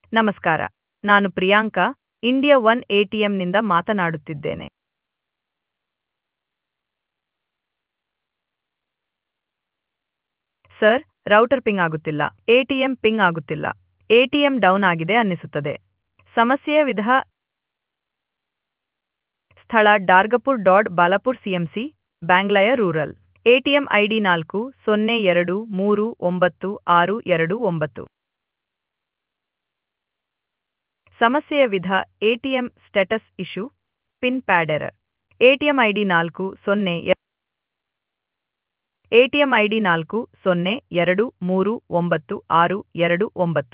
ನಮಸ್ಕಾರ. ನಾನು Priyanka, India one ಎಟಿಎಂನಿಂದ ಮಾತನಾಡುತ್ತಿದ್ದೇನೆ. ಸರ್, ರೌಟರ್ ಪಿಂಗ್ ಆಗುತ್ತಿಲ್ಲ. ಎಟಿಎಂ ಪಿಂಗ್ ಆಗುತ್ತಿಲ್ಲ. ಎಟಿಎಂ ಡೌನ್ ಆಗಿದೆ ಅನ್ನಿಸುತ್ತದೆ. ಸಮಸ್ಯೆಯ ವಿಧ ಸ್ಥಳ Dargapur dot Balapur CMC, Bangalore rural. ATM ID 40239629. ಸಮಸ್ಯೆಯ ವಿಧ ATM status issue, pin pad error. ATM ID 40239629.